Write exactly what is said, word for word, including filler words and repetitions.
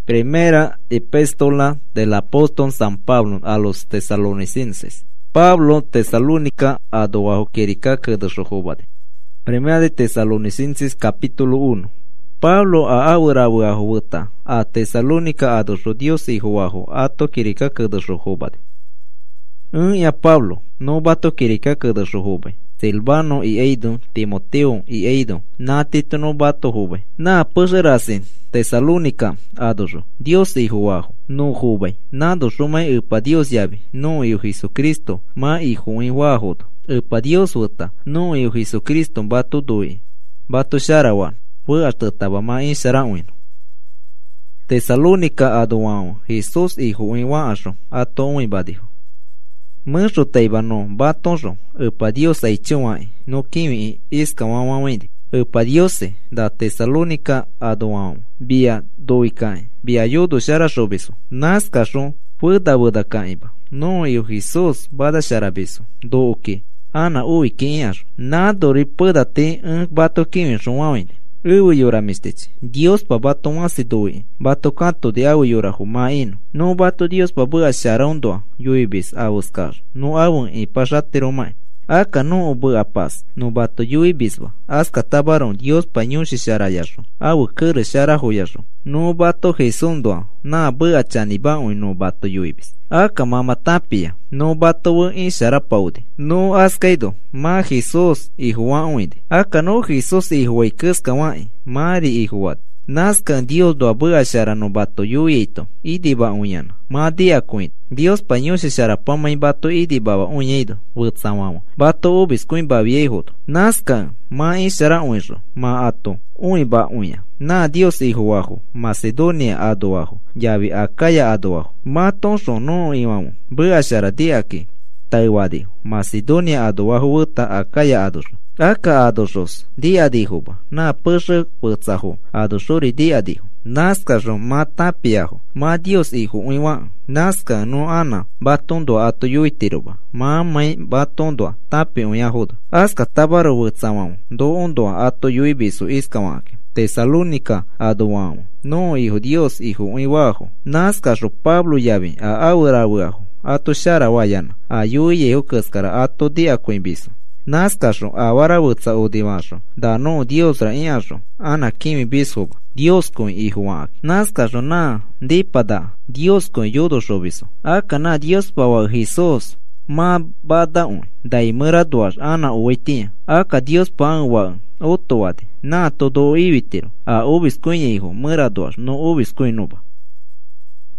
Primera epístola del apóstol San Pablo a los tesalonicenses. Pablo Tesalónica a doajo querica que de Rojobade. Primera de Tesalonicenses capítulo uno. Pablo a aura buahuta a Tesalónica a dos Dios y Joajo a to querica que de Rojobade. Un ya Pablo no bato querica que de Rojobe. Silvano y Eido, Timoteo y Eido, na tito no bato jube. Na puserasin, Tesalónica, adoro, Dios y Joajo, no jube. Na dosumai upa Dios yavi, no y Jesucristo, ma y juin wajodo. Upa Dios uta, no y Jesucristo bato doi. Bato sharawan, fue hasta tabama in sharawino. Tesalónica adoao, Jesús y juin waasho, ato un badijo. Mânjo taibano batonjo, upa Dios ay chuai, no kimi iskawawawindi, upa Dios da Tesalónica adoam, via doikai, via yodo shara shobeso, naskasho, pueda buda kaiba, no eu Jesus bada sharabeso, do oke, ana ui kinyajo, na dori pueda te un bato kimi shawawindi. Uwe yora misteci. Dios pa bato masi doi. Bato canto de awe yora humaino. No bato Dios pa bua sharondoa. Yuibis a buscar. No awun y pashatero mai. Aka no bua paz. No bato yuibisba. Aska tabaron Dios pa nyushi sharayasho. Awe kere sharahoyasho. No bato jesondoa. Na bua chaniba ui no bato yuibis. Aka mama tapia. No bato wu in sharapaude. No askaido. Ma Jesus y Juan uide. Aka no Jesus y Juan kawai. Mari y Juan. Nazca Dios do abua shara no bato yuito. Idi ba unyana. Ma dia kuin. Dios pañose shara pama bato idi baba unyeido. Wut samama. Bato ubis kuin ba viejoto. Nazca ma in shara unjo. Ma ato. Uy ba unya. Na Dios y Juajo. Macedonia adoajo. Yavi akaya adoajo. Ma tonso no imamu. Bua shara dia ki. Taiwadi. Macedonia adoajo wuta akaya adosho. Aka adosos. Dia dijoba. Na pushe putsajo. Adosori dia dijo. Nazca ro ma tapiajo. Ma Dios hijo uiwa. Nazca no ana. Batondo ato yuitiroba. Ma mai batondo tapi uyahodo. Aska tabaro wutsamamu. Do ondo ato yuibisu iskawake. Tesalónica adoamo. No hijo Dios hijo uiwajo. Nazca ro Pablo yavi a aura uajo. Ato shara wayana. A yuyeho kaskara ato dia kuimbisu. Nazcasho awara wutsa odimasho. Da no Dios ra iasho. Ana kimi bishoba. Dios con hijo wak. Nazcasho na dipada. Dios con yodo shobiso. Aka na Dios pawa Jesus. Ma bada un. Da imura duash ana uwetia. Aka Dios pa wa otowade. Na todo ibitiro. A ubis con hijo mura duash no ubis con nuba.